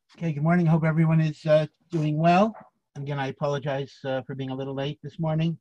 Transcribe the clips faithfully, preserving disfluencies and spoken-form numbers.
Okay, good morning. I hope everyone is uh, doing well. Again, I apologize uh, for being a little late this morning.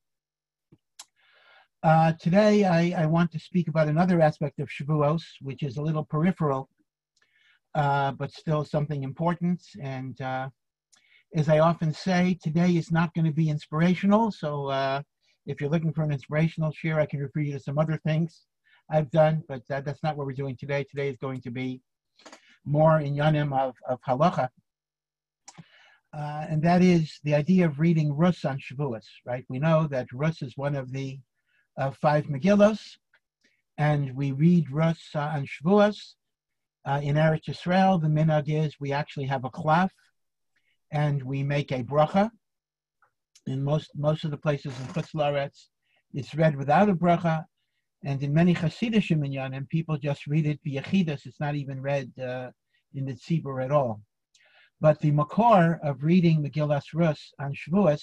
Uh, today, I, I want to speak about another aspect of Shavuos, which is a little peripheral, uh, but still something important. And uh, as I often say, today is not going to be inspirational. So uh, if you're looking for an inspirational share, I can refer you to some other things I've done, but uh, that's not what we're doing today. Today is going to be more in Yanim of, of Halacha. Uh, and that is the idea of reading Rus on Shavuos, right? We know that Rus is one of the uh, five Megillos, and we read Rus uh, on Shavuos. Uh, in Eretz Yisrael, the minhag is we actually have a klaf, and we make a bracha. In most most of the places in Chutz La'aretz, it's read without a bracha, and in many Hasidic minyanim, people just read it b'yechidus. It's not even read uh, in the tzibur at all. But the makor of reading Megillas Rus on Shavuos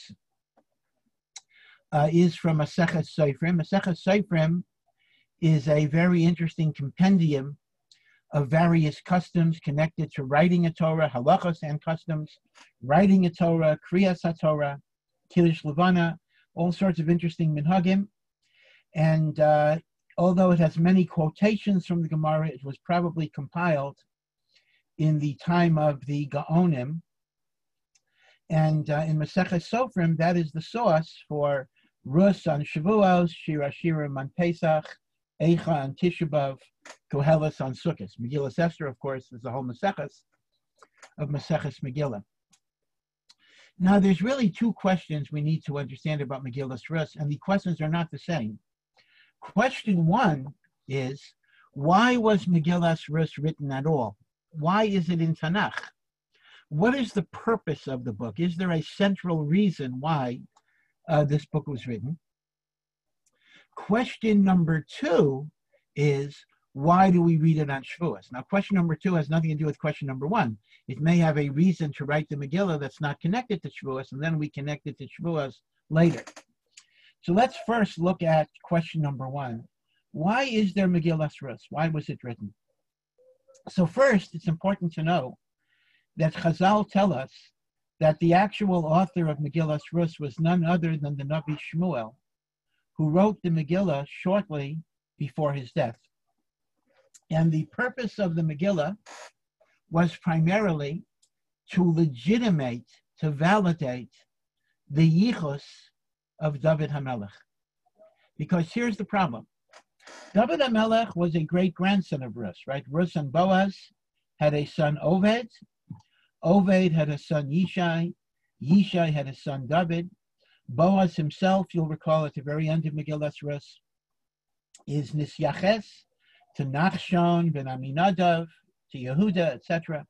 uh, is from Masechet Sofrim. Masechet Sofrim is a very interesting compendium of various customs connected to writing a Torah, halachos and customs, writing a Torah, kriyas haTorah, kiddush levana, all sorts of interesting minhagim. And uh, although it has many quotations from the Gemara, it was probably compiled in the time of the Gaonim. And uh, in Masechet Sofrim, that is the source for Rus on Shavuos, Shira Shirim on Pesach, Eicha on Tisha B'Av, Koheles on Sukkot. Megillas Esther, of course, is the whole Maseches of Maseches Megillah. Now, there's really two questions we need to understand about Megillas Rus, and the questions are not the same. Question one is, why was Megillas Rus written at all? Why is it in Tanakh? What is the purpose of the book? Is there a central reason why uh, this book was written? Question number two is, why do we read it on Shavuos? Now, question number two has nothing to do with question number one. It may have a reason to write the Megillah that's not connected to Shavuos, and then we connect it to Shavuos later. So let's first look at question number one. Why is there Megillas Rus? Why was it written? So first, it's important to know that Chazal tell us that the actual author of Megillas Rus was none other than the Navi Shmuel, who wrote the Megillah shortly before his death. And the purpose of the Megillah was primarily to legitimate, to validate the yichus of David HaMelech. Because here's the problem. David HaMelech was a great-grandson of Rus, right? Rus and Boaz had a son, Oved. Oved had a son, Yishai. Yishai had a son, David. Boaz himself, you'll recall at the very end of Megillas Rus, is Nisyaches to Nachshon ben Aminadav, to Yehuda, et cetera.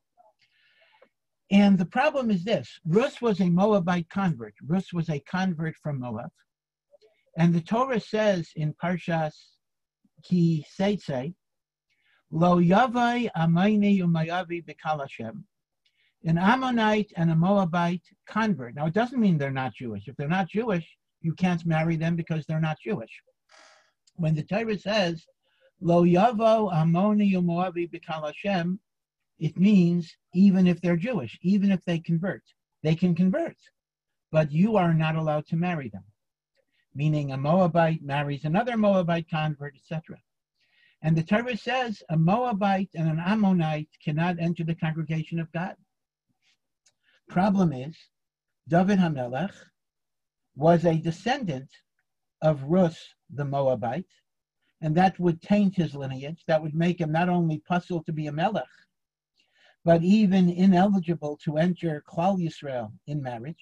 And the problem is this. Rus was a Moabite convert. Rus was a convert from Moab. And the Torah says in Parshas Ki Seitze, Lo Yavai Amayni Umayavi B'Kal Hashem, an Ammonite and a Moabite convert. Now, it doesn't mean they're not Jewish. If they're not Jewish, you can't marry them because they're not Jewish. When the Torah says, Lo Yavo Ammoni Umoavi B'Kal Hashem, it means even if they're Jewish, even if they convert. They can convert, but you are not allowed to marry them. Meaning a Moabite marries another Moabite convert, et cetera. And the Torah says a Moabite and an Ammonite cannot enter the congregation of God. Problem is, David HaMelech was a descendant of Rus the Moabite, and that would taint his lineage. That would make him not only puzzled to be a Melech, but even ineligible to enter Klal Yisrael in marriage.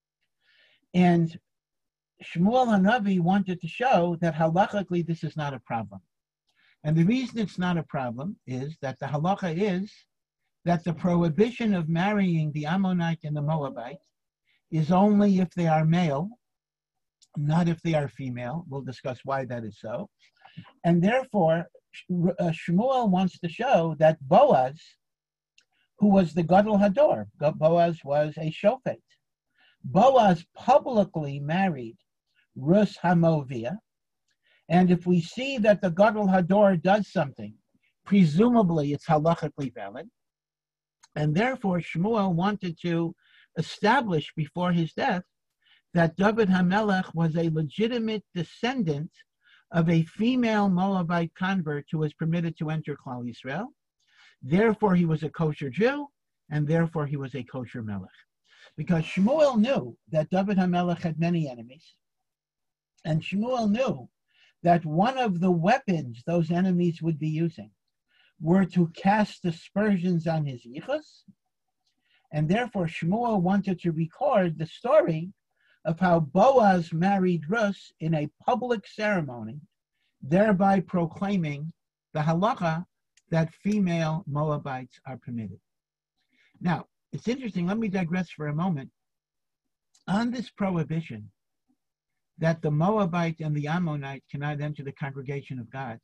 And Shmuel HaNavi wanted to show that halachically this is not a problem. And the reason it's not a problem is that the halacha is that the prohibition of marrying the Ammonite and the Moabite is only if they are male, not if they are female. We'll discuss why that is so. And therefore, uh, Shmuel wants to show that Boaz, who was the Gadol Hador, Boaz was a Shofet. Boaz publicly married Rus HaMoaviyah, and if we see that the Gadol Hador does something, presumably it's halachically valid, And therefore, Shmuel wanted to establish before his death that David HaMelech was a legitimate descendant of a female Moabite convert who was permitted to enter Klal Yisrael. Therefore, he was a kosher Jew, and therefore he was a kosher Melech. Because Shmuel knew that David HaMelech had many enemies, and Shmuel knew that one of the weapons those enemies would be using were to cast aspersions on his yichus, and therefore Shmuel wanted to record the story of how Boaz married Rus in a public ceremony, thereby proclaiming the halacha that female Moabites are permitted. Now, it's interesting, let me digress for a moment. On this prohibition that the Moabite and the Ammonite cannot enter the congregation of God,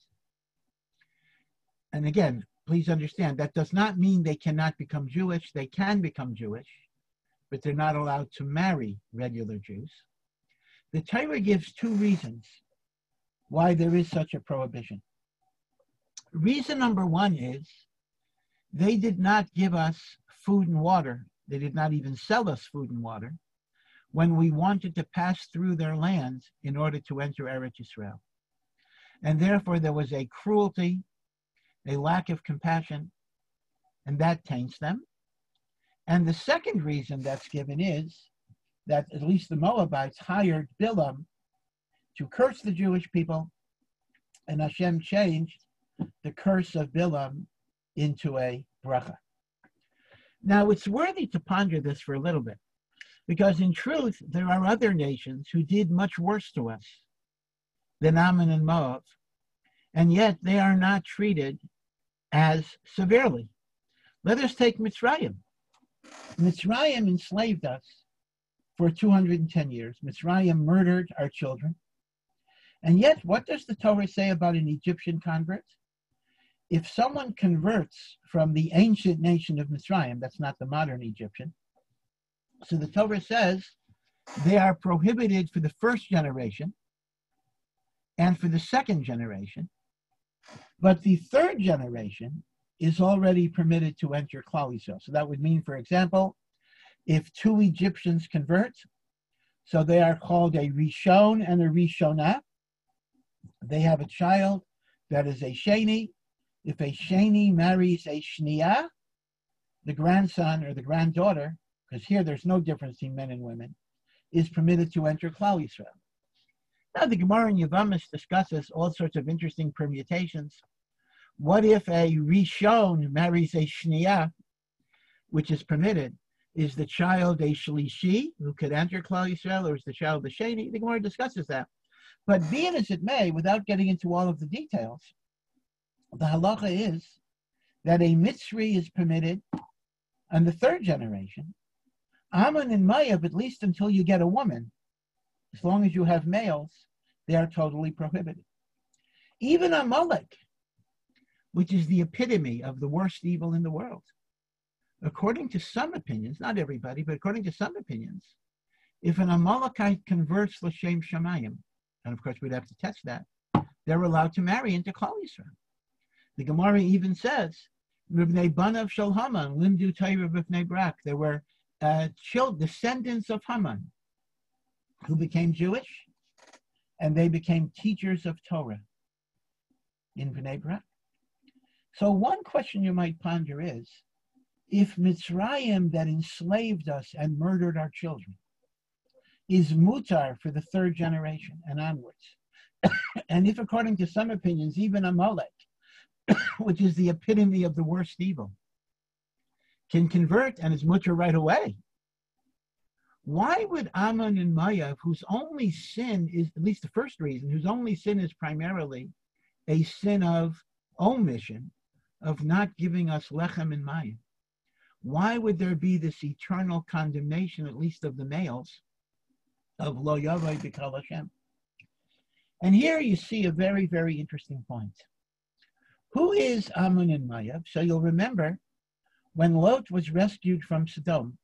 and again, please understand, that does not mean they cannot become Jewish. They can become Jewish, but they're not allowed to marry regular Jews. The Torah gives two reasons why there is such a prohibition. Reason number one is they did not give us food and water. They did not even sell us food and water when we wanted to pass through their lands in order to enter Eretz Yisrael. And therefore there was a cruelty, a lack of compassion, and that taints them. And the second reason that's given is that at least the Moabites hired Bilam to curse the Jewish people, and Hashem changed the curse of Bilam into a bracha. Now, it's worthy to ponder this for a little bit, because in truth, there are other nations who did much worse to us than Ammon and Moab, and yet they are not treated as severely. Let us take Mitzrayim. Mitzrayim enslaved us for two hundred ten years. Mitzrayim murdered our children. And yet, what does the Torah say about an Egyptian convert? If someone converts from the ancient nation of Mitzrayim, that's not the modern Egyptian, so the Torah says they are prohibited for the first generation and for the second generation, but the third generation is already permitted to enter Klal Yisrael. So that would mean, for example, if two Egyptians convert, so they are called a Rishon and a Rishonah, they have a child that is a Sheni. If a Sheni marries a Shniah, the grandson or the granddaughter, because here there's no difference between men and women, is permitted to enter Klal Yisrael. Now the Gemara in Yevamos discusses all sorts of interesting permutations. What if a Rishon marries a Shniah, which is permitted? Is the child a Shlishi who could enter Klal Yisrael, or is the child a Sheni? The Gemara discusses that. But be it as it may, without getting into all of the details, the halacha is that a Mitzri is permitted on the third generation. Ammon and Moab, at least until you get a woman, as long as you have males, they are totally prohibited. Even Amalek, which is the epitome of the worst evil in the world, according to some opinions, not everybody, but according to some opinions, if an Amalekite converts l'shem shamayim, and of course we'd have to test that, they're allowed to marry into Klal Yisrael. The Gemara even says, Ribnei Banav Shel Haman, Limdu Torah B'fnei Brak. There were uh, children, descendants of Haman, who became Jewish, and they became teachers of Torah in Bnei Brak. So one question you might ponder is, if Mitzrayim that enslaved us and murdered our children is mutar for the third generation and onwards, and if according to some opinions, even Amalek, which is the epitome of the worst evil, can convert and is mutar right away, why would Ammon and Moab, whose only sin is, at least the first reason, whose only sin is primarily a sin of omission, of not giving us lechem and mayim, why would there be this eternal condemnation, at least of the males, of lo yavai b'kal Hashem? And here you see a very, very interesting point. Who is Ammon and Moab? So you'll remember when Lot was rescued from Sodom,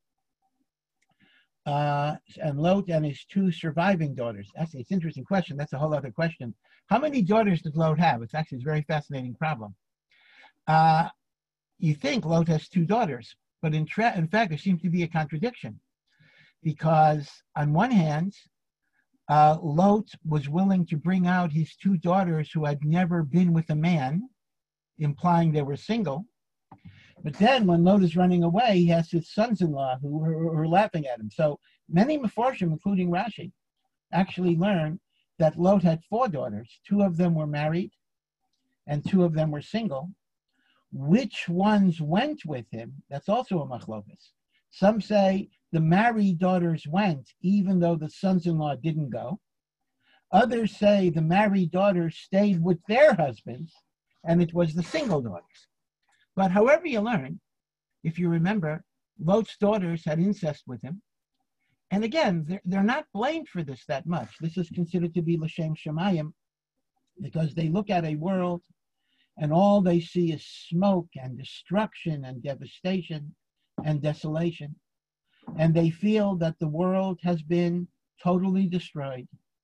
uh, and Lot and his two surviving daughters. Actually, it's an interesting question. That's a whole other question. How many daughters did Lot have? It's actually a very fascinating problem. Uh, you think Lot has two daughters, But in, tra- in fact, there seems to be a contradiction, because on one hand, uh, Lot was willing to bring out his two daughters who had never been with a man, implying they were single. But then when Lot is running away, he has his sons-in-law who are, who are laughing at him. So many Meforshim, including Rashi, actually learn that Lot had four daughters. Two of them were married and two of them were single. Which ones went with him? That's also a machlokas. Some say the married daughters went even though the sons-in-law didn't go. Others say the married daughters stayed with their husbands and it was the single daughters. But however you learn, if you remember, Lot's daughters had incest with him. And again, they're, they're not blamed for this that much. This is considered to be l'shem shamayim, because they look at a world and all they see is smoke and destruction and devastation and desolation. And they feel that the world has been totally destroyed.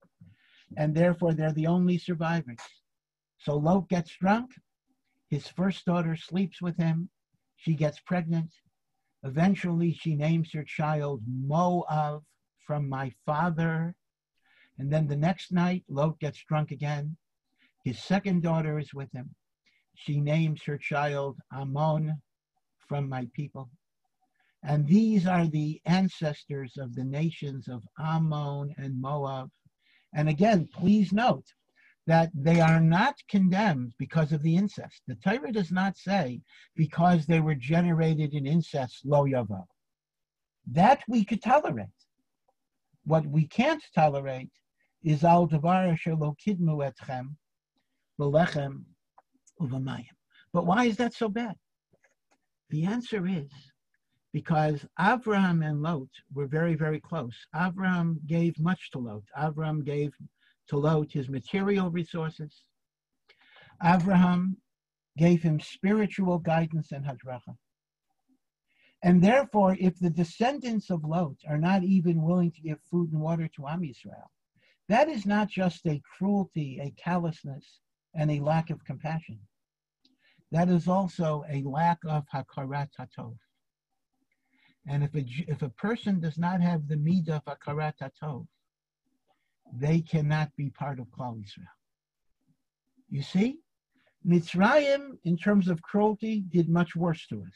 And therefore, they're the only survivors. So Lot gets drunk. His first daughter sleeps with him. She gets pregnant. Eventually, she names her child Moav, from my father. And then the next night, Lot gets drunk again. His second daughter is with him. She names her child Ammon, from my people. And these are the ancestors of the nations of Ammon and Moab. And again, please note that they are not condemned because of the incest. The Torah does not say because they were generated in incest, lo yavo. That we could tolerate. What we can't tolerate is al davar asher lo kidmu etchem b'lechem u'v'mayim. But why is that so bad? The answer is because Avraham and Lot were very, very close. Avraham gave much to Lot. Avraham gave to Lot his material resources. Avraham gave him spiritual guidance and hadracha. And therefore, if the descendants of Lot are not even willing to give food and water to Am Yisrael, that is not just a cruelty, a callousness, and a lack of compassion. That is also a lack of hakarat hatov. And if a, if a person does not have the midah of hakarat hatov, they cannot be part of Klal Yisrael. You see, Mitzrayim, in terms of cruelty, did much worse to us.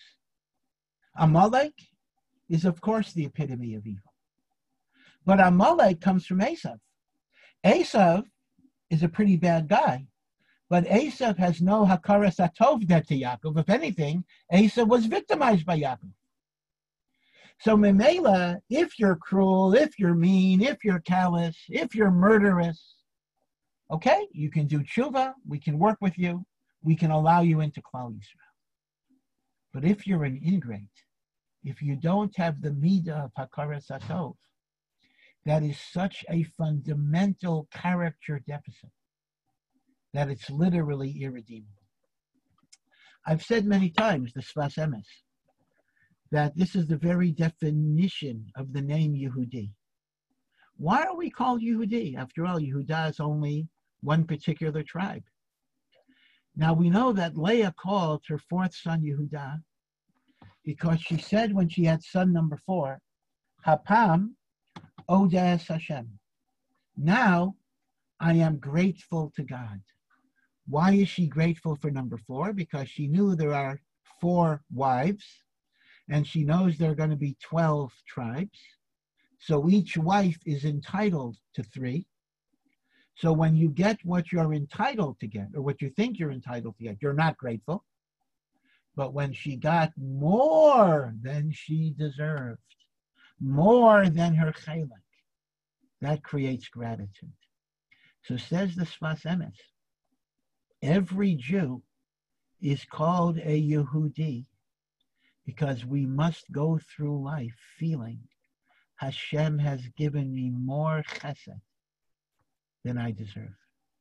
Amalek is, of course, the epitome of evil. But Amalek comes from Esav. Esav is a pretty bad guy, but Esav has no hakaras hatov to Yaakov. If anything, Esav was victimized by Yaakov. So Memela, if you're cruel, if you're mean, if you're callous, if you're murderous, okay, you can do tshuva, we can work with you, we can allow you into Klal Yisrael. But if you're an ingrate, if you don't have the midah of hakaras hatov, that is such a fundamental character deficit that it's literally irredeemable. I've said many times, the Sfas Emes, that this is the very definition of the name Yehudi. Why are we called Yehudi? After all, Yehuda is only one particular tribe. Now we know that Leah called her fourth son Yehuda because she said when she had son number four, Hapam Odes Hashem. Now I am grateful to God. Why is she grateful for number four? Because she knew there are four wives, and she knows there are going to be twelve tribes. So each wife is entitled to three. So when you get what you're entitled to get, or what you think you're entitled to get, you're not grateful. But when she got more than she deserved, more than her chaylik, that creates gratitude. So says the Sfas Emes, every Jew is called a Yehudi because we must go through life feeling Hashem has given me more chesed than I deserve.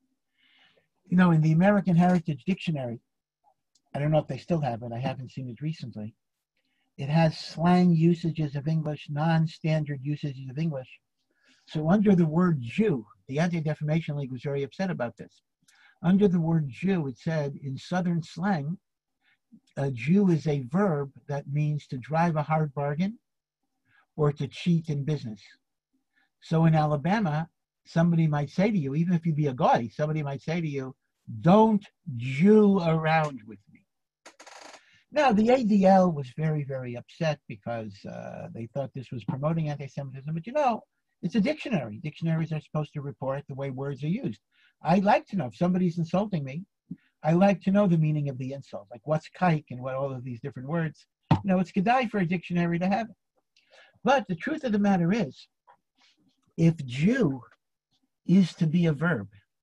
You know, in the American Heritage Dictionary, I don't know if they still have it, I haven't seen it recently, it has slang usages of English, non-standard usages of English. So under the word Jew, the Anti-Defamation League was very upset about this. Under the word Jew, it said, in Southern slang, a Jew is a verb that means to drive a hard bargain or to cheat in business. So in Alabama, somebody might say to you, even if you be a guy, somebody might say to you, don't Jew around with me. Now, the A D L was very, very upset because uh, they thought this was promoting anti-Semitism. But you know, it's a dictionary. Dictionaries are supposed to report the way words are used. I'd like to know if somebody's insulting me. I like to know the meaning of the insult, like what's kike and what all of these different words. You know, it's kedai for a dictionary to have it. But the truth of the matter is, if Jew is to be a verb,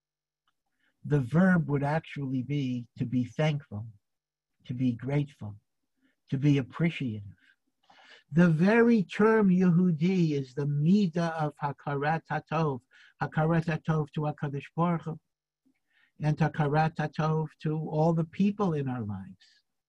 the verb would actually be to be thankful, to be grateful, to be appreciative. The very term Yehudi is the midah of hakarat hatov, hakarat hatov to HaKadosh Baruch Hu, and hakarat hatov to all the people in our lives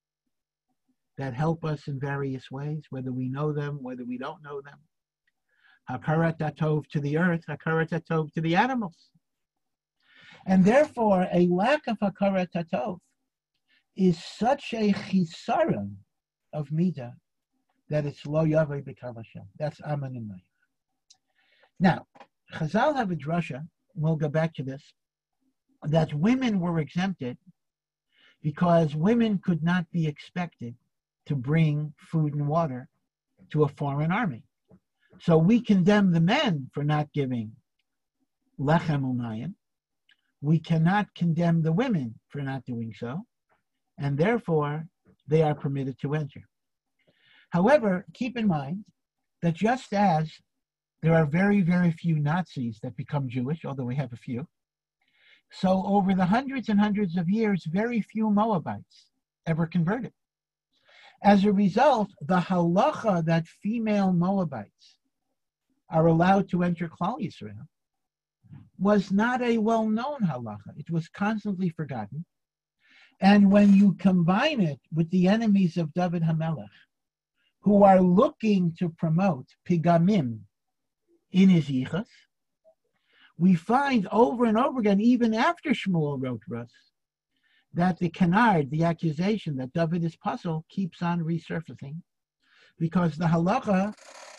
that help us in various ways, whether we know them, whether we don't know them. Hakarat hatov to the earth, hakarat hatov to the animals. And therefore, a lack of hakarat hatov is such a chisaron of midah that it's lo yaveh b'kal Hashem. That's aman and mayim. Now, Chazal have a drasha, we'll go back to this, that women were exempted because women could not be expected to bring food and water to a foreign army. So we condemn the men for not giving lechem umayim. We cannot condemn the women for not doing so, and therefore they are permitted to enter. However, keep in mind that just as there are very, very few Nazis that become Jewish, although we have a few, so over the hundreds and hundreds of years, very few Moabites ever converted. As a result, the halacha that female Moabites are allowed to enter Klal Yisrael was not a well-known halacha. It was constantly forgotten. And when you combine it with the enemies of David HaMelech, who are looking to promote pigamim in his yichus, we find over and over again, even after Shmuel wrote Rus, that the canard, the accusation that David is puzzled, keeps on resurfacing, because the halacha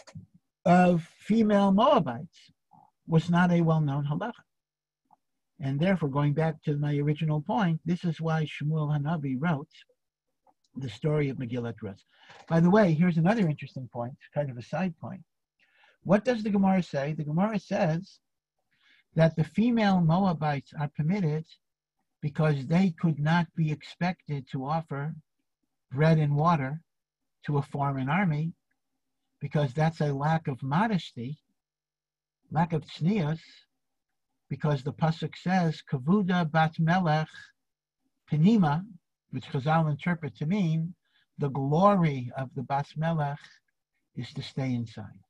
of female Moabites was not a well-known halacha. And therefore, going back to my original point, this is why Shmuel Hanavi wrote the story of Megillat Rus. By the way, here's another interesting point, kind of a side point. What does the Gemara say? The Gemara says that the female Moabites are permitted because they could not be expected to offer bread and water to a foreign army, because that's a lack of modesty, lack of tznius, because the pasuk says, Kavuda bat melech penima, which Chazal interpret to mean the glory of the bas melech is to stay inside.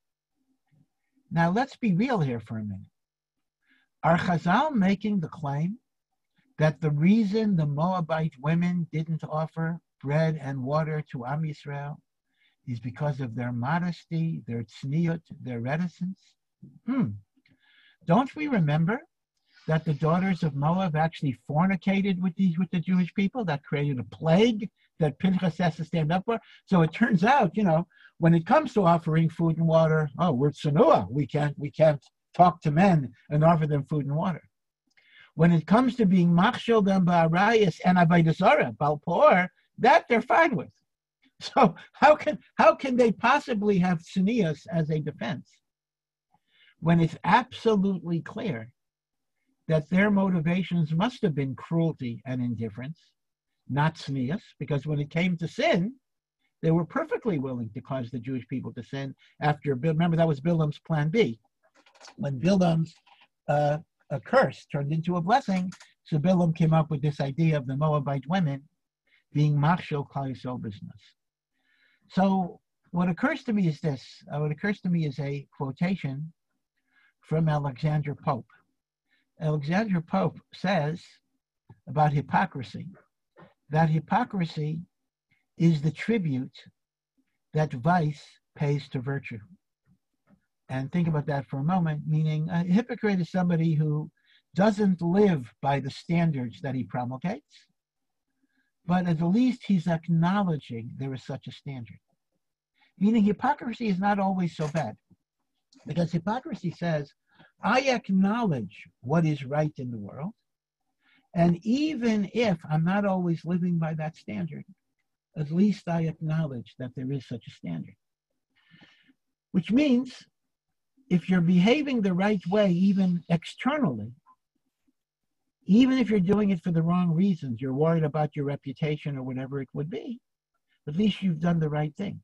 Now let's be real here for a minute. Are Chazal making the claim that the reason the Moabite women didn't offer bread and water to Am Yisrael is because of their modesty, their tzniut, their reticence? Hmm. Don't we remember that the daughters of Moab actually fornicated with the, with the Jewish people? That created a plague that Pinchas has to stand up for. So it turns out, you know, when it comes to offering food and water, oh, we're tsunua. We can't, we can't talk to men and offer them food and water. When it comes to being machshel them ba'arayis and avodah zarah, balpor, that they're fine with. So how can how can they possibly have tznius as a defense when it's absolutely clear that their motivations must have been cruelty and indifference, not tznius, because when it came to sin, they were perfectly willing to cause the Jewish people to sin after, remember that was Bilam's plan B. When Bilam's uh, a curse turned into a blessing, so Bilam came up with this idea of the Moabite women being machshel Klal Yisrael business. So what occurs to me is this, uh, what occurs to me is a quotation from Alexander Pope. Alexander Pope says about hypocrisy, that hypocrisy is the tribute that vice pays to virtue. And think about that for a moment, meaning a hypocrite is somebody who doesn't live by the standards that he promulgates, but at the least he's acknowledging there is such a standard. Meaning hypocrisy is not always so bad, because hypocrisy says, I acknowledge what is right in the world, and even if I'm not always living by that standard, at least I acknowledge that there is such a standard. Which means, if you're behaving the right way, even externally, even if you're doing it for the wrong reasons, you're worried about your reputation or whatever it would be, at least you've done the right thing.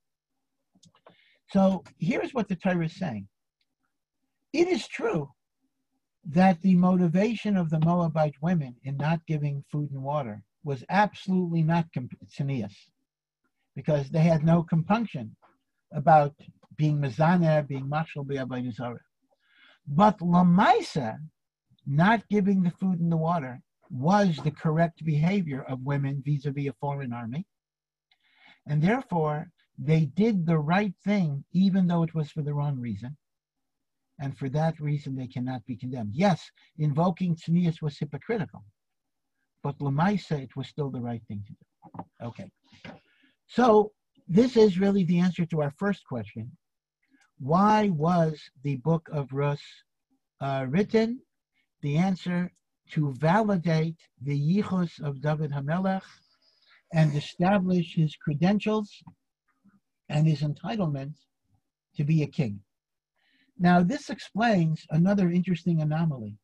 So here's what the Torah is saying. It is true that the motivation of the Moabite women in not giving food and water was absolutely not tznius, because they had no compunction about being mezaneh, being mashal b'avodah zarah. But lamaisa, not giving the food and the water, was the correct behavior of women vis-a-vis a foreign army. And therefore, they did the right thing, even though it was for the wrong reason. And for that reason, they cannot be condemned. Yes, invoking tznius was hypocritical, but lamaisa, it was still the right thing to do. Okay. So this is really the answer to our first question. Why was the book of Rus uh, written? The answer: to validate the yichus of David HaMelech and establish his credentials and his entitlement to be a king. Now, this explains another interesting anomaly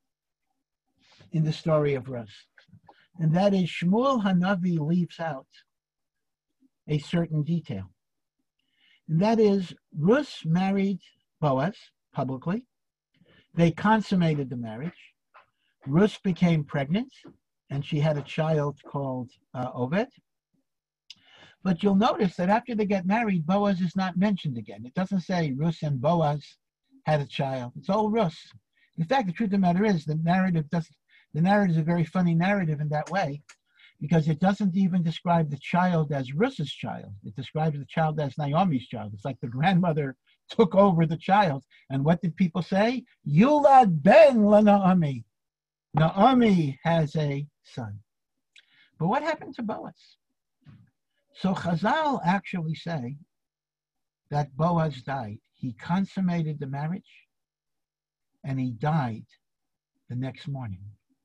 in the story of Rus, and that is Shmuel Hanavi leaves out a certain detail. And that is, Rus married Boaz publicly. They consummated the marriage. Rus became pregnant, and she had a child called uh, Oved. But you'll notice that after they get married, Boaz is not mentioned again. It doesn't say Rus and Boaz had a child. It's all Rus. In fact, the truth of the matter is, the narrative doesn't. The narrative is a very funny narrative in that way, because it doesn't even describe the child as Rus's child. It describes the child as Naomi's child. It's like the grandmother took over the child. And what did people say? Yulad ben la Naomi. Naomi has a son. But what happened to Boaz? So Chazal actually say that Boaz died. He consummated the marriage, and he died the next morning.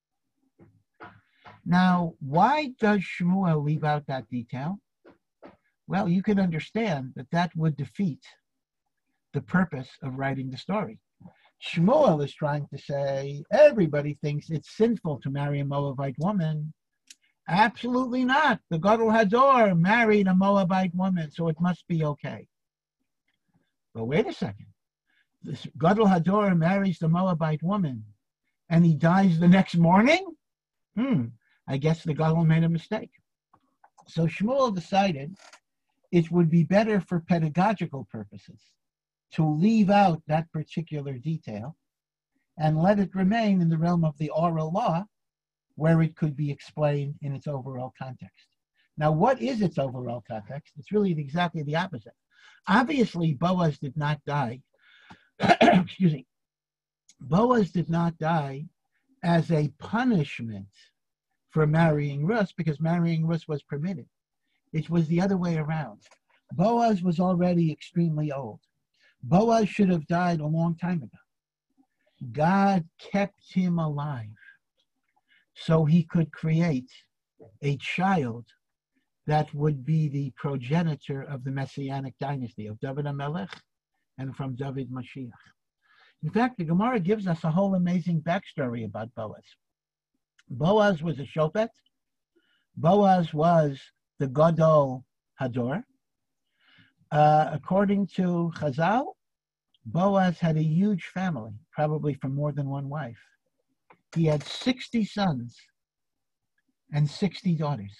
Now, why does Shmuel leave out that detail? Well, you can understand that that would defeat the purpose of writing the story. Shmuel is trying to say, everybody thinks it's sinful to marry a Moabite woman. Absolutely not. The Gadol Hador married a Moabite woman, so it must be okay. But wait a second. This Gadol Hador marries the Moabite woman, and he dies the next morning? Hmm. I guess the Gadol made a mistake. So Shmuel decided it would be better for pedagogical purposes to leave out that particular detail and let it remain in the realm of the oral law, where it could be explained in its overall context. Now, what is its overall context? It's really exactly the opposite. Obviously, Boaz did not die. Excuse me. Boaz did not die as a punishment for marrying Rus, because marrying Rus was permitted. It was the other way around. Boaz was already extremely old. Boaz should have died a long time ago. God kept him alive so he could create a child that would be the progenitor of the Messianic dynasty of David HaMelech and from David Mashiach. In fact, the Gemara gives us a whole amazing backstory about Boaz. Boaz was a shofet. Boaz was the Gadol Hador. Uh, according to Chazal, Boaz had a huge family, probably from more than one wife. He had sixty sons and sixty daughters.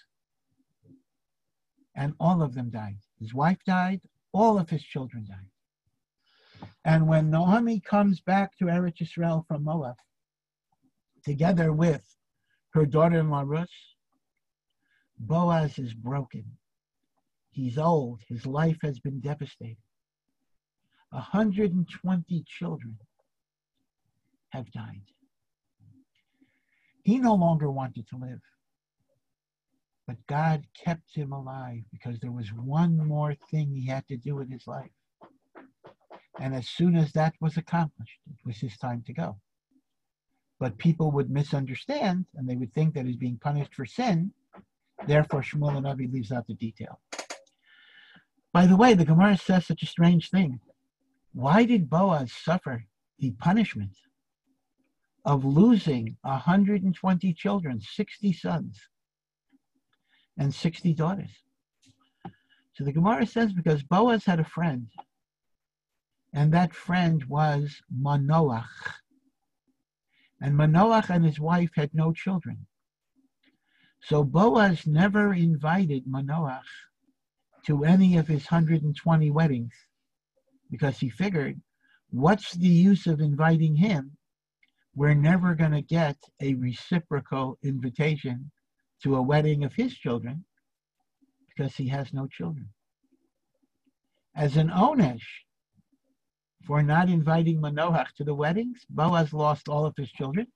And all of them died. His wife died, all of his children died. And when Naomi comes back to Eretz Yisrael from Moab, together with her daughter-in-law Rus, Boaz is broken. He's old. His life has been devastated. one hundred twenty children have died. He no longer wanted to live. But God kept him alive because there was one more thing he had to do in his life. And as soon as that was accomplished, it was his time to go. But people would misunderstand, and they would think that he's being punished for sin. Therefore, Shmuel HaNavi leaves out the detail. By the way, the Gemara says such a strange thing. Why did Boaz suffer the punishment of losing one hundred twenty children, sixty sons, and sixty daughters? So the Gemara says because Boaz had a friend, and that friend was Manoach. And Manoach and his wife had no children. So Boaz never invited Manoach to any of his one hundred twenty weddings because he figured, what's the use of inviting him? We're never going to get a reciprocal invitation to a wedding of his children because he has no children. As an onesh for not inviting Manoach to the weddings, Boaz lost all of his children.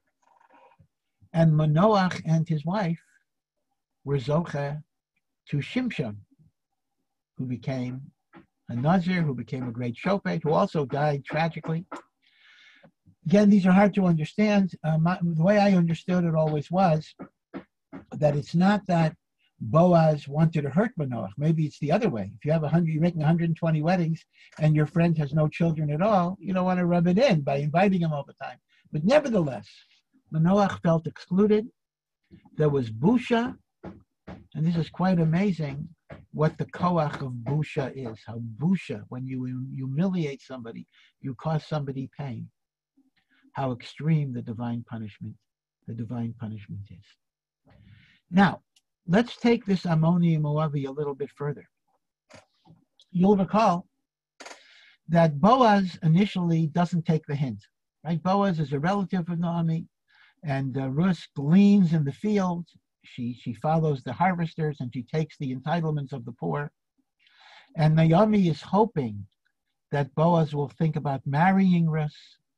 And Manoach and his wife were zocheh to Shimshon, who became a Nazir, who became a great shofet, who also died tragically. Again, these are hard to understand. Uh, my, the way I understood it always was that it's not that Boaz wanted to hurt Manoach. Maybe it's the other way. If you have a hundred, you're making one hundred twenty weddings, and your friend has no children at all, you don't want to rub it in by inviting him all the time. But nevertheless, Manoach felt excluded. There was busha, and this is quite amazing what the koach of busha is. How busha, when you humiliate somebody, you cause somebody pain. How extreme the divine punishment, the divine punishment is. Now, let's take this Ammoni and Moavi a little bit further. You'll recall that Boaz initially doesn't take the hint, right? Boaz is a relative of Naomi, and uh, Ruth gleans in the field. She, she follows the harvesters, and she takes the entitlements of the poor. And Naomi is hoping that Boaz will think about marrying Ruth.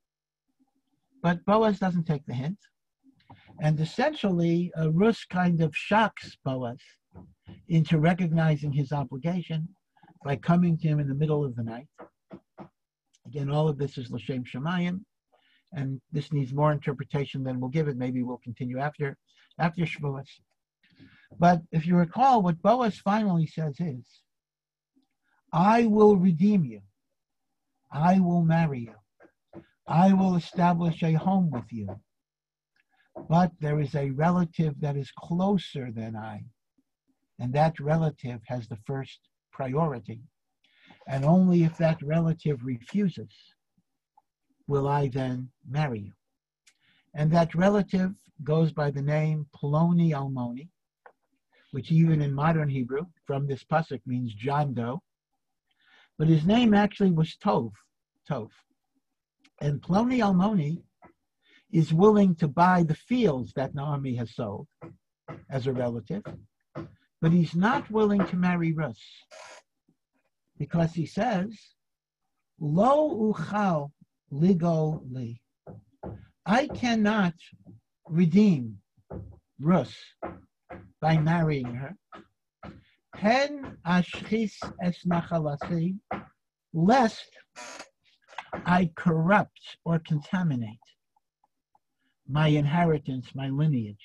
But Boaz doesn't take the hint. And essentially, uh, Ruth kind of shocks Boaz into recognizing his obligation by coming to him in the middle of the night. Again, all of this is L'Shem Shemayim, and this needs more interpretation than we'll give it. Maybe we'll continue after, after Shavuos. But if you recall, what Boaz finally says is, I will redeem you. I will marry you. I will establish a home with you. But there is a relative that is closer than I, and that relative has the first priority. And only if that relative refuses will I then marry you. And that relative goes by the name Ploni Almoni, which even in modern Hebrew, from this pasuk, means John Doe. But his name actually was Tov, Tov. And Ploni Almoni is willing to buy the fields that Naomi has sold as a relative, but he's not willing to marry Ruth because he says, Lo uchal ligo li. I cannot redeem Ruth by marrying her. Pen ashchis es nachalasi, lest I corrupt or contaminate my inheritance, my lineage.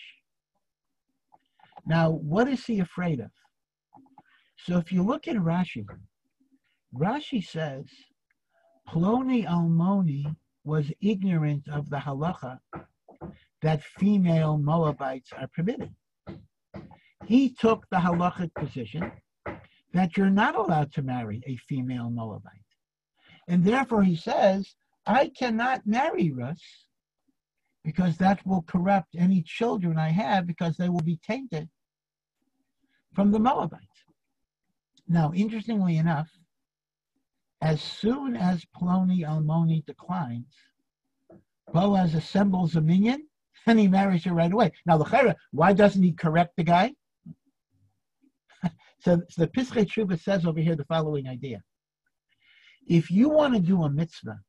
Now, what is he afraid of? So if you look at Rashi, Rashi says, Ploni Almoni was ignorant of the halacha that female Moabites are permitted. He took the halachic position that you're not allowed to marry a female Moabite. And therefore he says, I cannot marry Ruth because that will corrupt any children I have because they will be tainted from the Moabites. Now, interestingly enough, as soon as Ploni Almoni declines, Boaz assembles a minion and he marries her right away. Now, the why doesn't he correct the guy? so, so the Pischei Teshuva says over here the following idea. If you want to do a mitzvah,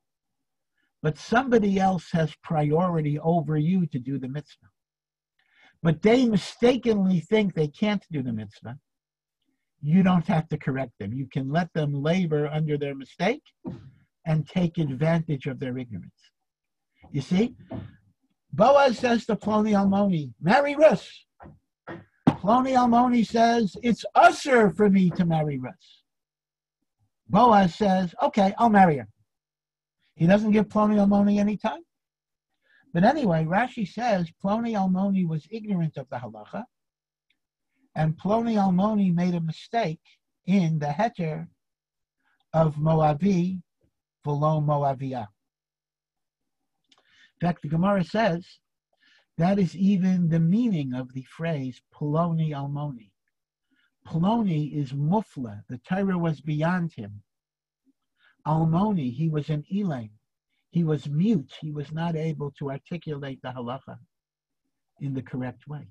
but somebody else has priority over you to do the mitzvah, but they mistakenly think they can't do the mitzvah, you don't have to correct them. You can let them labor under their mistake and take advantage of their ignorance. You see, Boaz says to Ploni Almoni, marry Rus. Ploni Almoni says, it's usher for me to marry Rus. Boaz says, okay, I'll marry her. He doesn't give Ploni Almoni any time. But anyway, Rashi says Ploni Almoni was ignorant of the halacha, and Ploni Almoni made a mistake in the heter of Moavi v'lo Moaviyah. In fact, the Gemara says that is even the meaning of the phrase Ploni Almoni. Ploni is mufla. The Torah was beyond him. Almoni, he was an Elaim. He was mute. He was not able to articulate the halacha in the correct way.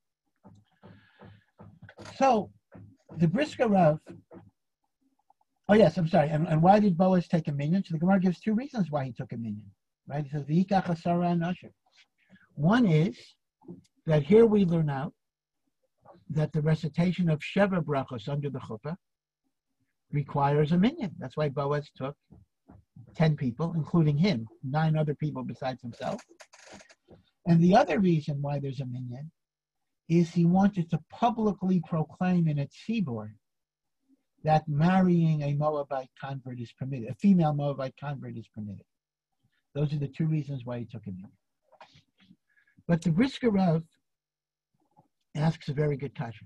So, the Brisker Rav, oh yes, I'm sorry, and, and why did Boaz take a minion? So the Gemara gives two reasons why he took a minion, right? He says, V'yikach asara anashim. One is that here we learn out that the recitation of Sheva brachos under the chuppah requires a minion. That's why Boaz took ten people, including him, nine other people besides himself. And the other reason why there's a minion is he wanted to publicly proclaim in its seaboard that marrying a Moabite convert is permitted, a female Moabite convert is permitted. Those are the two reasons why he took a minion. But the Brisker Rav asks a very good question.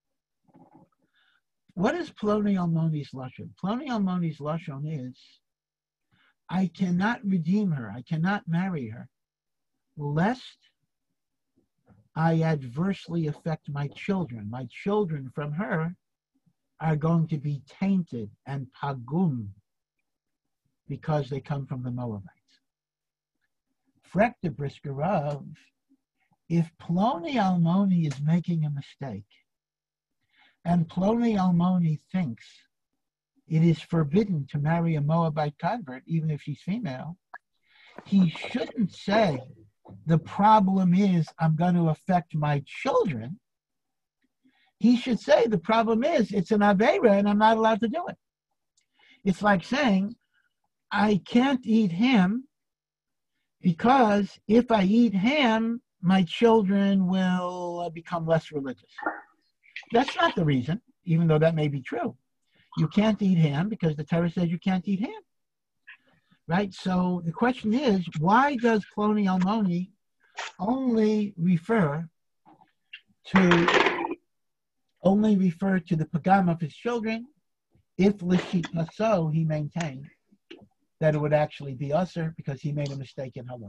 What is Ploni Almoni's lashon? Ploni Almoni's lashon is, I cannot redeem her, I cannot marry her, lest I adversely affect my children. My children from her are going to be tainted and pagum because they come from the Moabites. Frek the Brisker Rav, if Ploni Almoni is making a mistake, and Ploni Almoni thinks it is forbidden to marry a Moabite convert, even if she's female, he shouldn't say, the problem is I'm going to affect my children. He should say, the problem is it's an Aveira and I'm not allowed to do it. It's like saying, I can't eat ham because if I eat ham, my children will become less religious. That's not the reason, even though that may be true. You can't eat ham because the Torah says you can't eat ham. Right? So the question is, why does Ploni Almoni only refer to only refer to the pagam of his children if l'shitaso he maintained that it would actually be usher because he made a mistake in halakha?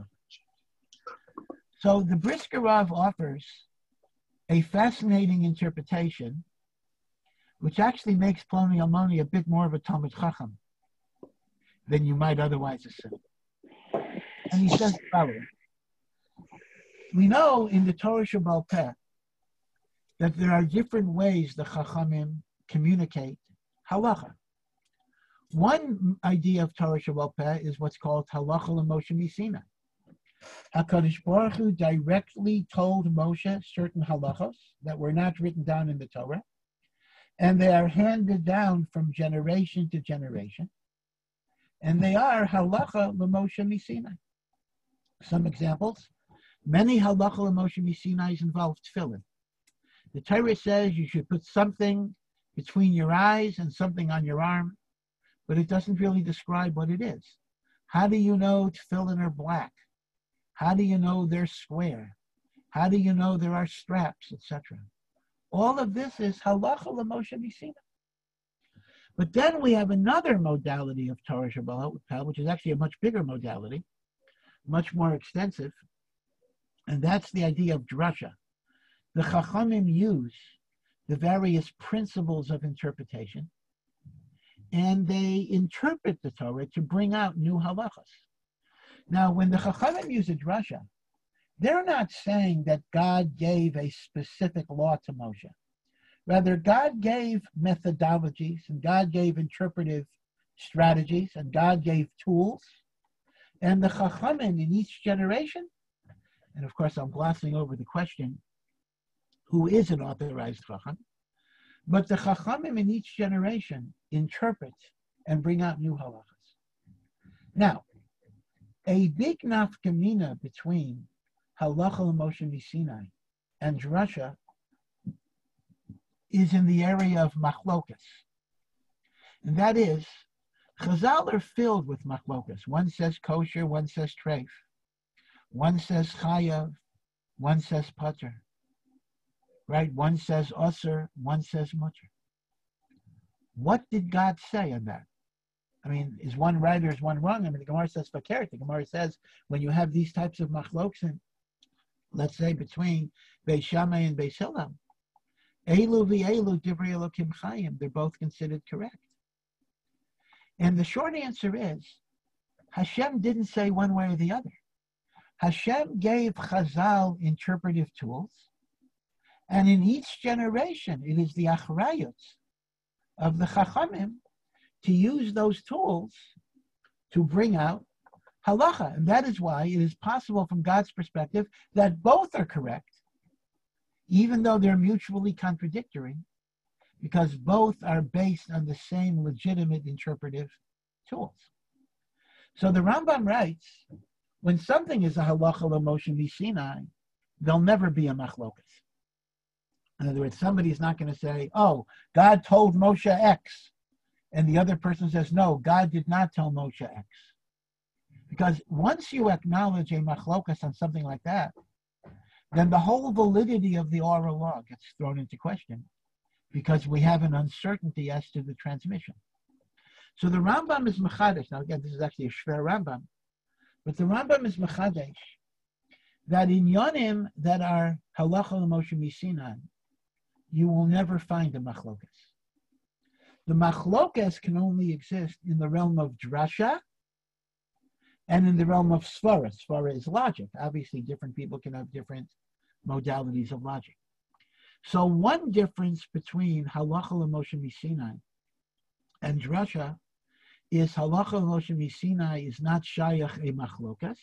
So the Brisker Rav offers a fascinating interpretation, which actually makes Ploni Almoni a bit more of a Talmid Chacham than you might otherwise assume. And he says the following. We know in the Torah Sheba'al Peh that there are different ways the Chachamim communicate halacha. One idea of Torah Sheba'al Peh is what's called halacha l'Moshe Misina. HaKadosh Baruch Hu directly told Moshe certain halachos that were not written down in the Torah, and they are handed down from generation to generation. And they are halacha l'Moshe Misinai. Some examples. Many halacha l'Moshe Misinai involve tefillin. The Torah says you should put something between your eyes and something on your arm, but it doesn't really describe what it is. How do you know tefillin are black? How do you know they're square? How do you know there are straps, et cetera? All of this is halacha l'Moshe Misinai. But then we have another modality of Torah Sheba'al Peh, which is actually a much bigger modality, much more extensive, and that's the idea of drasha. The Chachamim use the various principles of interpretation, and they interpret the Torah to bring out new halachas. Now, when the Chachamim use a drasha, they're not saying that God gave a specific law to Moshe. Rather, God gave methodologies, and God gave interpretive strategies, and God gave tools. And the Chachamim in each generation, and of course I'm glossing over the question, who is an authorized chacham, but the chachamim in each generation interpret and bring out new halachas. Now, a big nafkamina between halacha l'Moshe Sinai and drasha is in the area of machlokas. And that is, Chazal are filled with machlokas. One says kosher, one says treif. One says chayav, one says pater. Right? One says osir, one says mutter. What did God say on that? I mean, is one right or is one wrong? I mean, the Gemara says fakert. The Gemara says when you have these types of machlokas, let's say between Beis Shammai and Beis Hillel, elu v'elu divrei Elokim chayim, they're both considered correct. And the short answer is, Hashem didn't say one way or the other. Hashem gave Chazal interpretive tools, and in each generation, it is the achrayut of the Chachamim to use those tools to bring out halacha. And that is why it is possible from God's perspective that both are correct, even though they're mutually contradictory, because both are based on the same legitimate interpretive tools. So the Rambam writes, when something is a halacha l'Moshe Sinai, there'll never be a machlokas. In other words, somebody's not going to say, oh, God told Moshe X, and the other person says, no, God did not tell Moshe X. Because once you acknowledge a machlokas on something like that, then the whole validity of the oral law gets thrown into question, because we have an uncertainty as to the transmission. So the Rambam is mechadesh. Now again, this is actually a shver Rambam, but the Rambam is mechadesh that in yonim that are halacha l'Moshe Sinai, you will never find a machlokas. The machlokas can only exist in the realm of drasha and in the realm of svara. Svara is logic. Obviously, different people can have different modalities of logic. So one difference between halacha l'Moshe Sinai and drasha is halacha l'Moshe Sinai is not shayach a machlokas,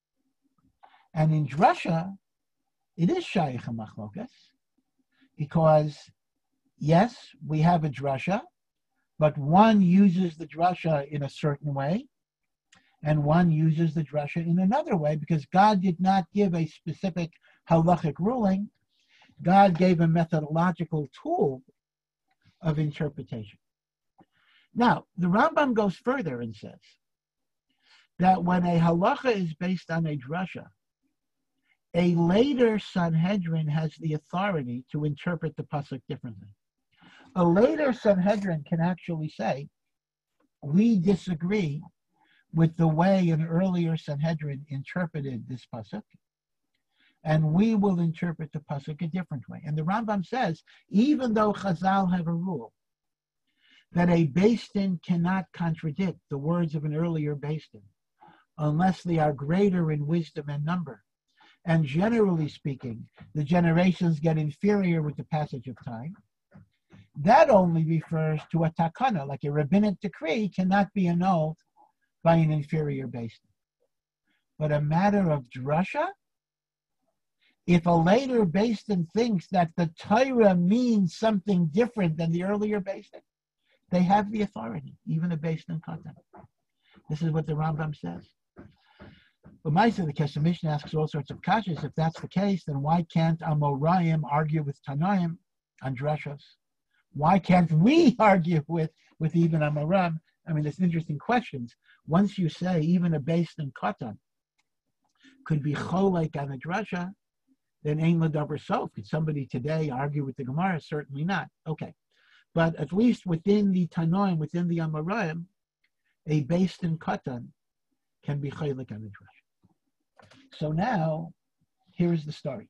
and in drasha it is shayach a machlokas, because yes, we have a drasha, but one uses the drasha in a certain way, and one uses the drasha in another way, because God did not give a specific halachic ruling. God gave a methodological tool of interpretation. Now, the Rambam goes further and says that when a halacha is based on a drasha, a later Sanhedrin has the authority to interpret the pasuk differently. A later Sanhedrin can actually say, we disagree with the way an earlier Sanhedrin interpreted this pasuk, and we will interpret the pasuk a different way. And the Rambam says, even though Chazal have a rule that a Beis Din cannot contradict the words of an earlier Beis Din unless they are greater in wisdom and number, and generally speaking, the generations get inferior with the passage of time, that only refers to a takana, like a rabbinic decree cannot be annulled by an inferior Beis Din. But a matter of drasha, if a later Beis Din thinks that the Torah means something different than the earlier Beis Din, they have the authority, even a Beis Din katan. This is what the Rambam says. But Maisa, the Kesef Mishnah asks all sorts of kashas. If that's the case, then why can't Amoraim argue with Tanaim on drashos? Why can't we argue with, with even Amoram? I mean, it's interesting questions. Once you say even a Beis Din katan could be cholek on a drasha, then ein l'davar sof. Could somebody today argue with the Gemara? Certainly not. Okay. But at least within the Tanoim, within the Amoraim, a Beis Din katan can be cholek on a drasha. So now, here is the story.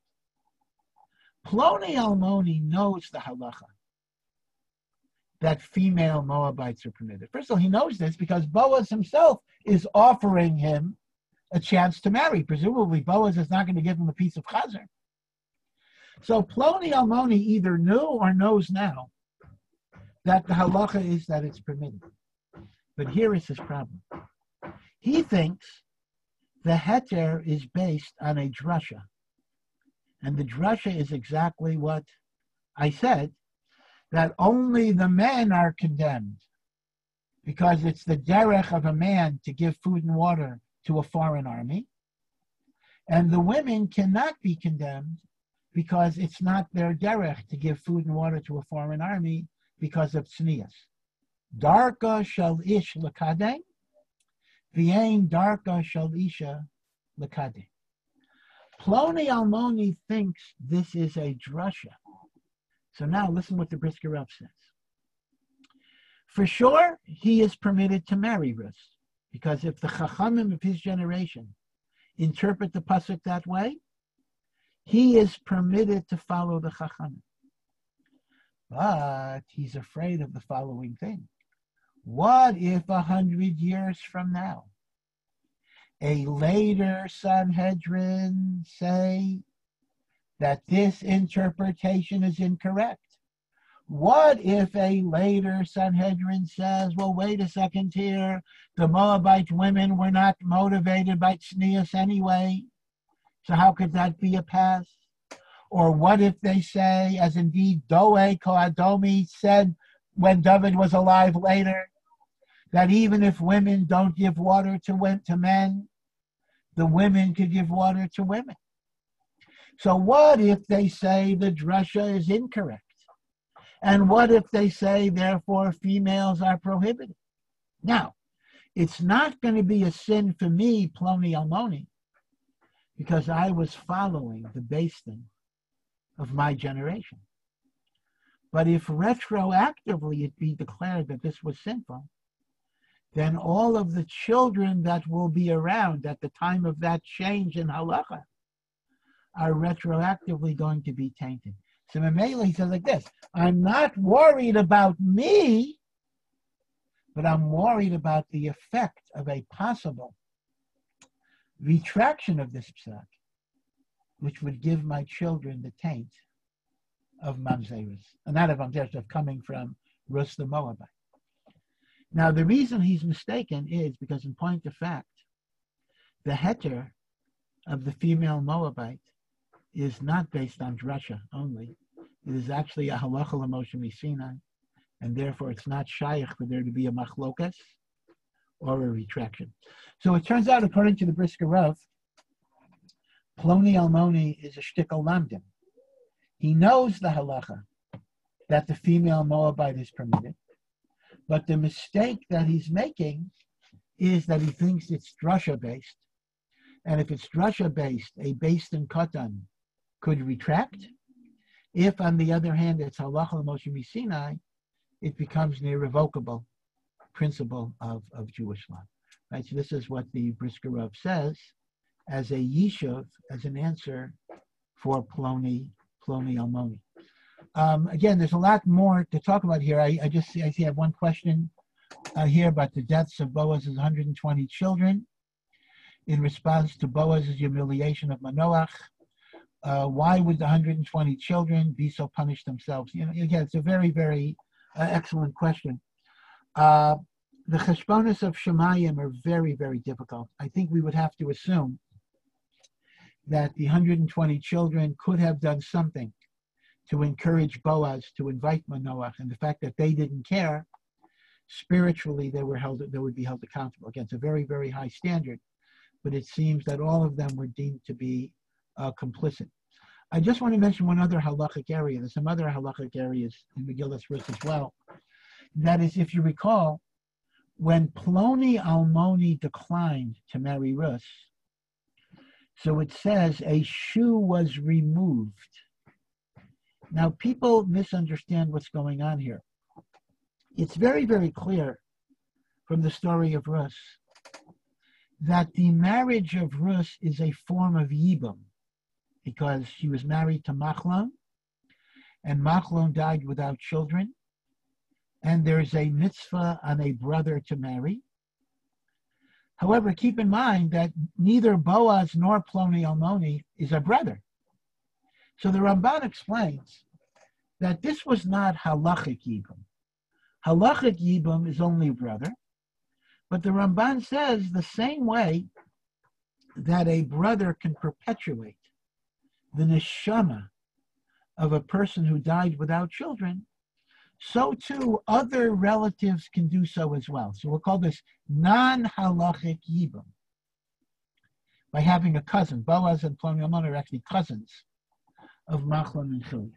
Ploni Almoni knows the halacha that female Moabites are permitted. First of all, he knows this because Boaz himself is offering him a chance to marry. Presumably, Boaz is not going to give him a piece of chazer. So Ploni Almoni either knew or knows now that the halacha is that it's permitted. But here is his problem. He thinks the heter is based on a drasha, And the drasha is exactly what I said, that only the men are condemned because it's the derech of a man to give food and water to a foreign army. And the women cannot be condemned because it's not their derech to give food and water to a foreign army because of tznius. Darka shall ish lekadeh, v'yein darka shall isha lekadeh. Ploni Almoni thinks this is a drasha. So now listen what the Brisker Rov says. For sure, he is permitted to marry Rus, because if the Chachamim of his generation interpret the pasuk that way, he is permitted to follow the Chachamim. But he's afraid of the following thing. What if a hundred years from now, a later Sanhedrin say that this interpretation is incorrect? What if a later Sanhedrin says, well, wait a second here, the Moabite women were not motivated by tznius anyway, so how could that be a pass? Or what if they say, as indeed Doeg Koadomi said when David was alive later, that even if women don't give water to, to men, the women could give water to women. So what if they say the drasha is incorrect? And what if they say, therefore, females are prohibited? Now, it's not going to be a sin for me, Ploni Almoni, because I was following the Basin of my generation. But if retroactively it be declared that this was sinful, then all of the children that will be around at the time of that change in halacha are retroactively going to be tainted. So Mamela, he says like this, I'm not worried about me, but I'm worried about the effect of a possible retraction of this psak, which would give my children the taint of mamzerus, and not of mamzerus, of coming from Rus the Moabite. Now, the reason he's mistaken is because, in point of fact, the heter of the female Moabite is not based on drasha only. It is actually a halacha l'Moshe Sinai, and therefore it's not shaykh for there to be a machlokas or a retraction. So it turns out, according to the Brisker Rov, Ploni Almoni is a shtickle lamdim. He knows the halacha that the female Moabite is permitted, but the mistake that he's making is that he thinks it's drasha based, and if it's drasha based, a based in katan could retract. If, on the other hand, it's halacha l'Moshe Sinai, it becomes an irrevocable principle of, of Jewish law. Right? So this is what the Brisker Rov says as a yishuv, as an answer for Ploni, Ploni Almoni. Um, again, there's a lot more to talk about here. I, I just see, I see I have one question uh, here about the deaths of Boaz's one hundred twenty children in response to Boaz's humiliation of Manoach. Uh, why would the one hundred twenty children be so punished themselves? You know, again, it's a very, very uh, excellent question. Uh, the cheshbonos of Shemayim are very, very difficult. I think we would have to assume that the one hundred twenty children could have done something to encourage Boaz to invite Manoach, and the fact that they didn't care, spiritually they were held, they would be held accountable. Again, it's a very, very high standard, but it seems that all of them were deemed to be uh, complicit. I just want to mention one other halachic area. There's some other halachic areas in Megillas Rus as well. That is, if you recall, when Ploni Almoni declined to marry Rus, so it says a shoe was removed. Now, people misunderstand what's going on here. It's very, very clear from the story of Rus that the marriage of Rus is a form of yibum, because she was married to Machlon, and Machlon died without children, and there's a mitzvah on a brother to marry. However, keep in mind that neither Boaz nor Ploni Almoni is a brother. So the Ramban explains that this was not halachic yibum. Halachic yibum is only brother, but the Ramban says the same way that a brother can perpetuate the neshama of a person who died without children, so too other relatives can do so as well. So we'll call this non-halachic yibum. By having a cousin, Boaz and Ploni Almona are actually cousins of Machlon and Chilia.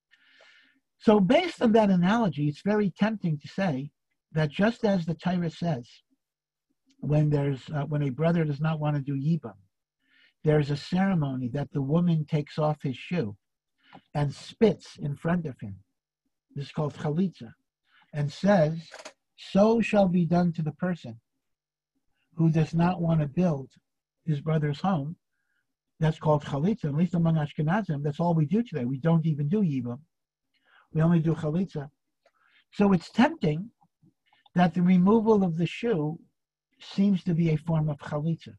So based on that analogy, it's very tempting to say that just as the Torah says, when there's uh, when a brother does not want to do yibum, there's a ceremony that the woman takes off his shoe and spits in front of him. This is called chalitza, and says, so shall be done to the person who does not want to build his brother's home. That's called chalitza. At least among Ashkenazim, that's all we do today. We don't even do yibum. We only do chalitza. So it's tempting that the removal of the shoe seems to be a form of chalitza.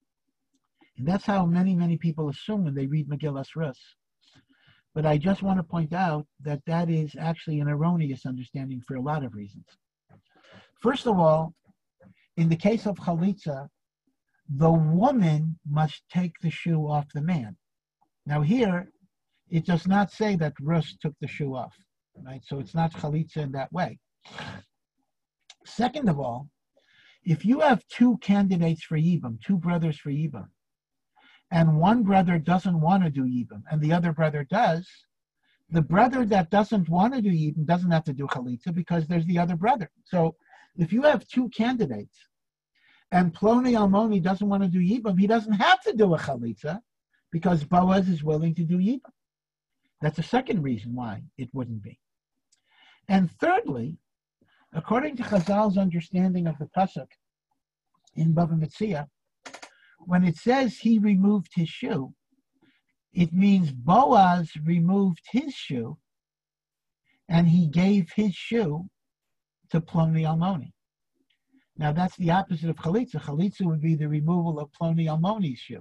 And that's how many, many people assume when they read Megillas Rus. But I just want to point out that that is actually an erroneous understanding for a lot of reasons. First of all, in the case of chalitza, the woman must take the shoe off the man. Now here, it does not say that Rus took the shoe off, right? So it's not chalitza in that way. Second of all, if you have two candidates for yibum, two brothers for yibum, and one brother doesn't want to do yibum, and the other brother does, the brother that doesn't want to do yibum doesn't have to do chalitza because there's the other brother. So if you have two candidates, and Ploni Almoni doesn't want to do yibum, he doesn't have to do a chalitza because Boaz is willing to do yibum. That's the second reason why it wouldn't be. And thirdly, according to Chazal's understanding of the pasuk in Bava Metzia, when it says he removed his shoe, it means Boaz removed his shoe and he gave his shoe to Ploni Almoni. Now that's the opposite of chalitza. Chalitza would be the removal of Ploni Almoni's shoe.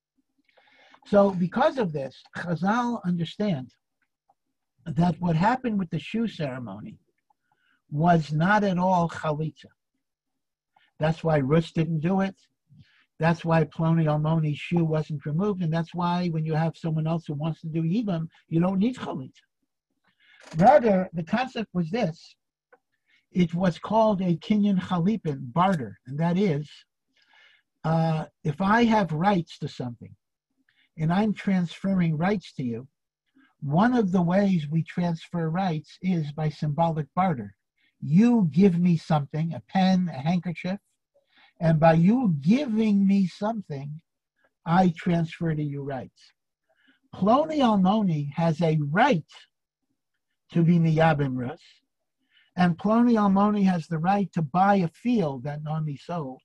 So because of this, Chazal understand that what happened with the shoe ceremony was not at all chalitza. That's why Rus didn't do it. That's why Ploni Almoni's shoe wasn't removed, and that's why when you have someone else who wants to do yibum, you don't need chalitza. Rather, the concept was this. It was called a kinyan chalipin, barter, and that is, uh, if I have rights to something, and I'm transferring rights to you, one of the ways we transfer rights is by symbolic barter. You give me something, a pen, a handkerchief, and by you giving me something, I transfer to you rights. Ploni Almoni has a right to be niyabim Rus, and Ploni Almoni has the right to buy a field that Naomi sold.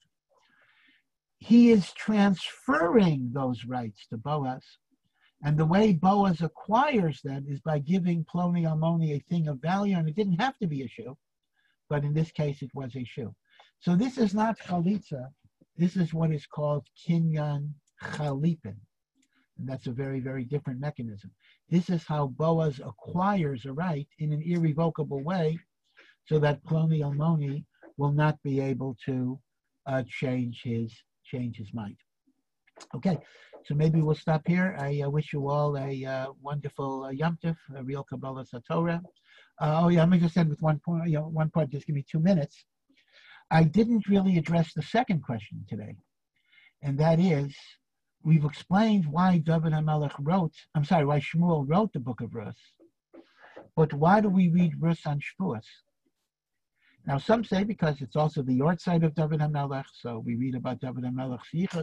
He is transferring those rights to Boaz, and the way Boaz acquires them is by giving Ploni Almoni a thing of value, and it didn't have to be a shoe, but in this case it was a shoe. So this is not chalitza, this is what is called kinyan chalipin. And that's a very, very different mechanism. This is how Boaz acquires a right in an irrevocable way so that Ploni Almoni will not be able to uh, change his change his mind. Okay, so maybe we'll stop here. I uh, wish you all a uh, wonderful uh, Yom Tov, a real Kabbalah Satorah. Uh, oh yeah, let me just end with one point, you know, one point, just give me two minutes. I didn't really address the second question today, and that is, we've explained why David HaMelech wrote, I'm sorry, why Shmuel wrote the book of Rus, but why do we read Rus on Shavuos? Now some say because it's also the yortzeit of David HaMelech, so we read about David HaMelech's yichus.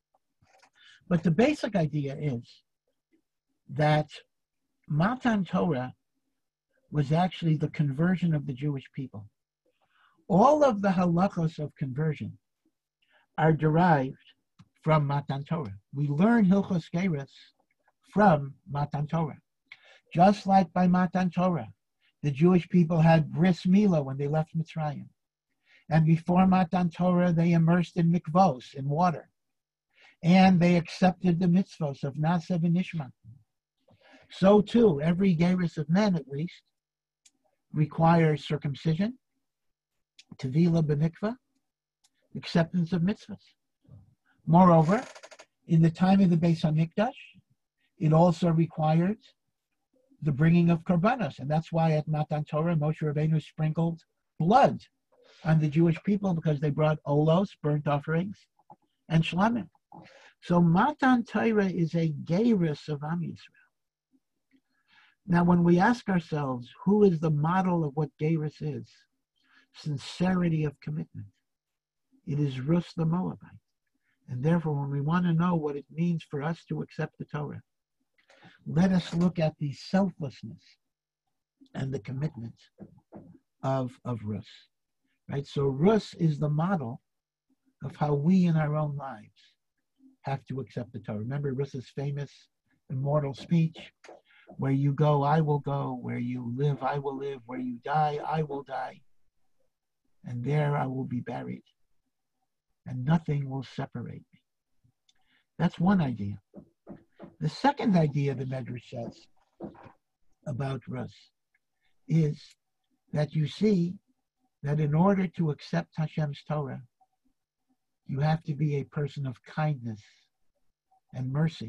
But the basic idea is that Matan Torah was actually the conversion of the Jewish people. All of the halachos of conversion are derived from Matan Torah. We learn Hilchos Geirus from Matan Torah. Just like by Matan Torah, the Jewish people had bris milah when they left Mitzrayim. And before Matan Torah, they immersed in mikvos, in water. And they accepted the mitzvos of Naaseh v'Nishma. So too, every Geirus of men, at least, requires circumcision, Tevila b'mikvah, acceptance of mitzvahs. Moreover, in the time of the Beis HaMikdash, It also required the bringing of korbanos, and that's why at Matan Torah, Moshe Rabbeinu sprinkled blood on the Jewish people because they brought olos, burnt offerings, and shlamim. So Matan Torah is a geirus of Am Yisrael. Now, when we ask ourselves, who is the model of what geirus is? Sincerity of commitment. It is Rus the Moabite. And therefore, when we want to know what it means for us to accept the Torah, let us look at the selflessness and the commitment of, of Rus. Right? So Rus is the model of how we in our own lives have to accept the Torah. Remember Rus's famous immortal speech, where you go, I will go, where you live, I will live, where you die, I will die, and there I will be buried, and nothing will separate me. That's one idea. The second idea the Medrash says about Rus is that you see that in order to accept Hashem's Torah, you have to be a person of kindness and mercy,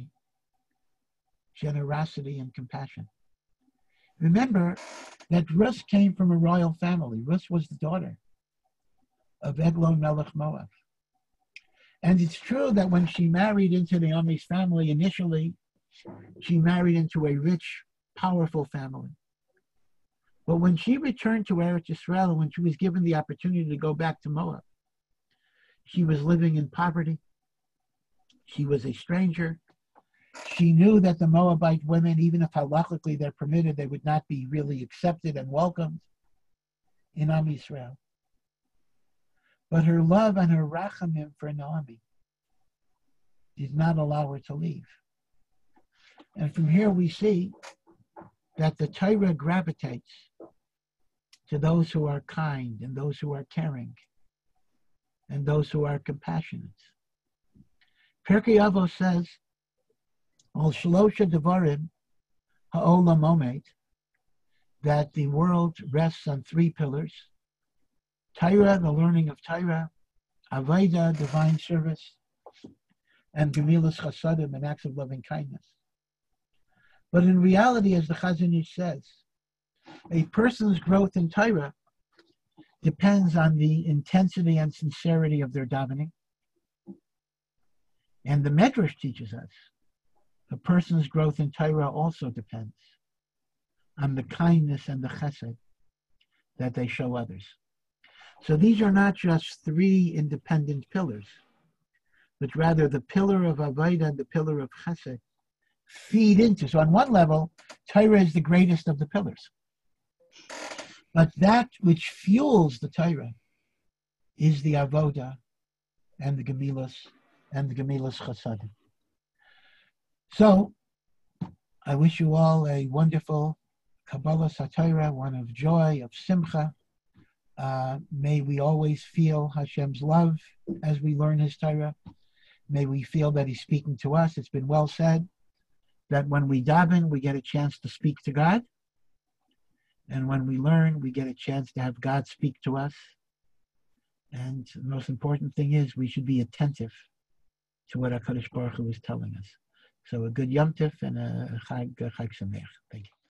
generosity and compassion. Remember that Rus came from a royal family. Rus was the daughter of Eglon Melech Moab. And it's true that when she married into Naomi's family, initially, she married into a rich, powerful family. But when she returned to Eretz Yisrael, and when she was given the opportunity to go back to Moab, she was living in poverty. She was a stranger. She knew that the Moabite women, even if halachically they're permitted, they would not be really accepted and welcomed in Am Yisrael. But her love and her rachamim for Naomi did not allow her to leave. And from here we see that the Torah gravitates to those who are kind and those who are caring and those who are compassionate. Pirkei Avos says, Al Shlosha Devarim Ha'olam Omed, that the world rests on three pillars: Torah, the learning of Torah; Avodah, divine service; and Gemilas Chasadim, and acts of loving kindness. But in reality, as the Chazon Ish says, a person's growth in Torah depends on the intensity and sincerity of their davening. And the Medrash teaches us a person's growth in Torah also depends on the kindness and the chesed that they show others. So these are not just three independent pillars, but rather the pillar of Avodah and the pillar of chesed feed into. So on one level, Torah is the greatest of the pillars. But that which fuels the Torah is the Avodah and the Gemilas and the Gemilas Chasadim. So I wish you all a wonderful Kabbalah Satorah, one of joy, of simcha. Uh, may we always feel Hashem's love as we learn His Torah. May we feel that He's speaking to us. It's been well said that when we daven, we get a chance to speak to God. And when we learn, we get a chance to have God speak to us. And the most important thing is we should be attentive to what HaKadosh Baruch Hu is telling us. So a good Yom Tov and a Chag, a Chag Sameach. Thank you.